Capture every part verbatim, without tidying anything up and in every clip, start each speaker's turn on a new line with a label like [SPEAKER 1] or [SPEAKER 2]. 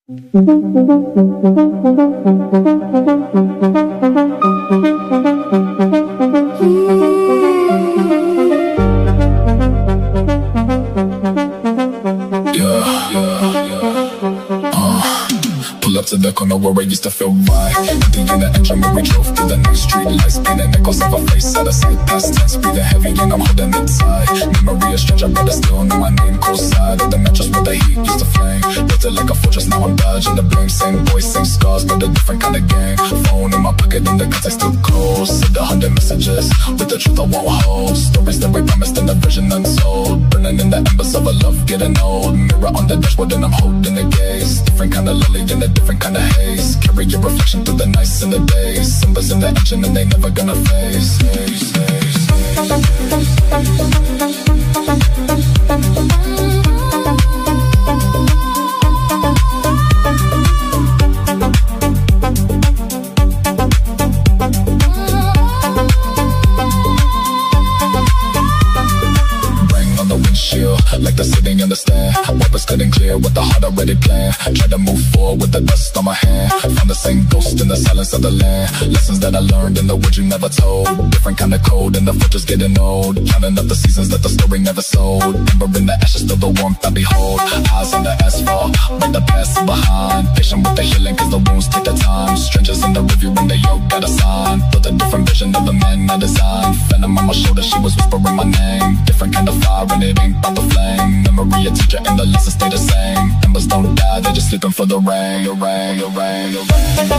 [SPEAKER 1] Pull up to the corner where I used to feel right. Empty in the engine when we drove through the night. Street lights spinning, echoes of a face out of sight. Past tense, breathing heavy and I'm holding it tight. Memory is strange, I better still know my name. Cold side of the mattress with the heat used to flame. Built it like a fortress, now I'm dodging the blame. Same voice, same scars, but a different kind of game. Phone in my pocket and the context still close. Send a hundred messages with the truth I won't hold. Stories that we promised and a vision untold. Burning in the embers of a love getting old. Mirror on the dashboard and I'm holding the gaze. Different kind of lily in a different kind of haze. Carry your reflection through the nights and the days. Symbols in the engine and they never gonna phase. Phase, phase, like the sitting in the stand. Wipers couldn't clear with the heart already planned. Tried to move forward with the dust on my hand. Found the same ghost in the silence of the land. Lessons that I learned in the words you never told. Different kind of code and the fortress getting old. Counting up the seasons that the story never sold. Ember in the ashes, still the warmth I behold. Eyes on the asphalt, with the past behind. Patient with the healing cause the wounds take the time. Strangers in the review when they all got a sign. Built a different vision of the man I designed. Phantom on my shoulder, she was whispering my name. Different kind of fire and it ain't about the flame. Memory a teacher and the lessons stay the same. Embers don't die, they're just sleeping for the rain. The rain, the rain, the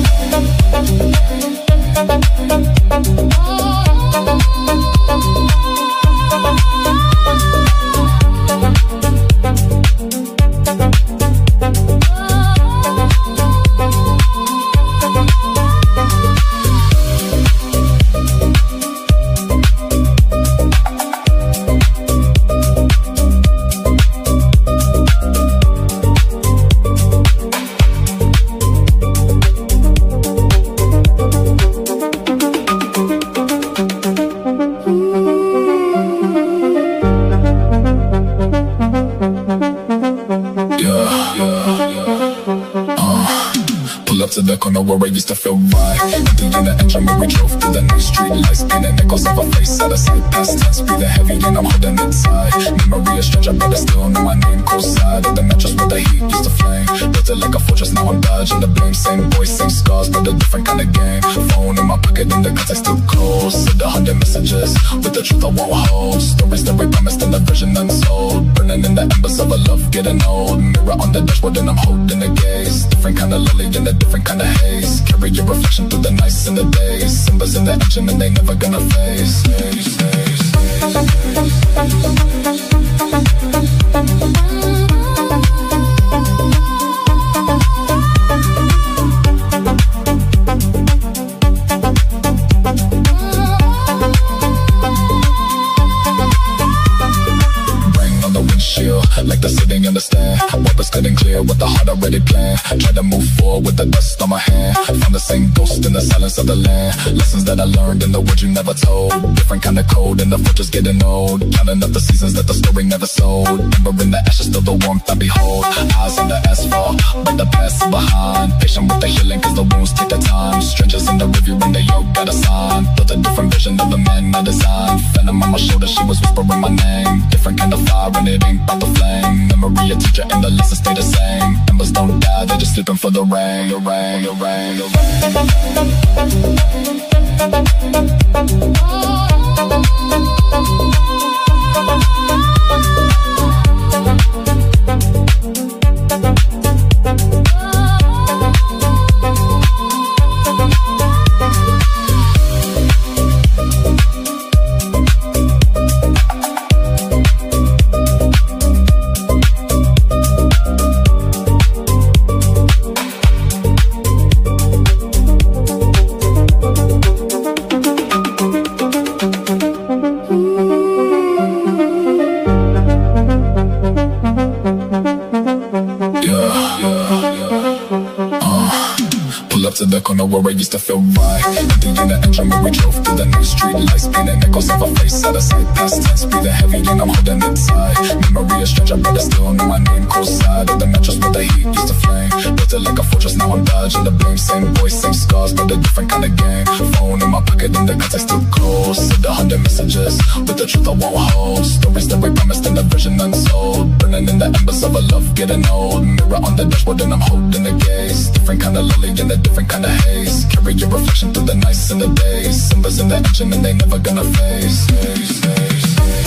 [SPEAKER 1] to the corner where I used to feel right. Empty in the engine when we drove through the night. Street lights spinning, echoes of a face out of sight. Past tense, breathing heavy and I'm holding it tight. Memory is strange, I better still know my name. Cold side of the mattress with the heat used to flame. Built it like a fortress, now I'm dodging the blame. Same voice, same scars, but a different kind of game. Phone in my pocket and the context still close. Send a hundred messages with the truth I won't hold. Stories that we promised and the vision untold. Burning in the embers of a love getting old. Mirror on the dashboard and I'm holding the gaze. Different kind of lily in a different kind of haze. Carry your reflection through the nights and the days. Symbols in the engine and they never gonna phase. Phase, phase, like the sitting in the stand. Wipers couldn't clear with the heart already planned. Tried to move forward with the dust on my hand. Found the same ghost in the silence of the land. Lessons that I learned in the words you never told. Different kind of code and the fortress getting old. Counting up the seasons that the story never sold. Ember in the ashes, still the warmth I behold. Eyes on the asphalt, with the past behind. Patient with the healing cause the wounds take the time. Strangers in the review when they all got a sign. Built a different vision of the man I designed. Phantom on my shoulder, she was whispering my name. Different kind of fire and it ain't about the flame. Memory a teacher and the lessons stay the same. Embers don't die, they're just sleeping for the rain. The rain, the rain, the to the corner where I used to feel right. Empty in the engine when we drove through the night. Street lights spinning, echoes of a face out of sight. Past tense, breathing heavy and I'm holding it tight. Memory is strange, I better still know my name. Cold side of the mattress with the heat used to flame. built it like a fortress, now I'm dodging the blame. Same voice, same scars, but a different kind of game. Phone in my pocket and the context still close. Send a hundred messages with the truth I won't hold. Stories that we promised and the vision untold. Burning in the embers of a love getting old. Mirror on the dashboard and I'm holding the gaze. Different kind of lonely and a different kind of haze. Carry your reflection through the nights and the days. Symbols in the engine and they never gonna phase. Phase, phase,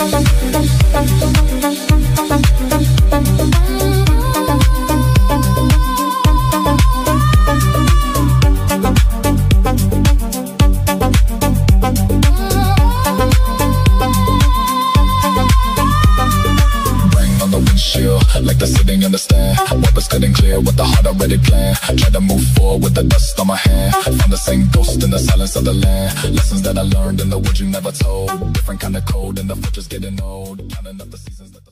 [SPEAKER 1] like the sitting in the stand. Wipers cutting clear with the heart already planned. Try to move forward with the dust on my hand. Found the same ghost in the silence of the land. Lessons that I learned in the words you never told. Different kind of code and the fortress getting old. Counting up the seasons that the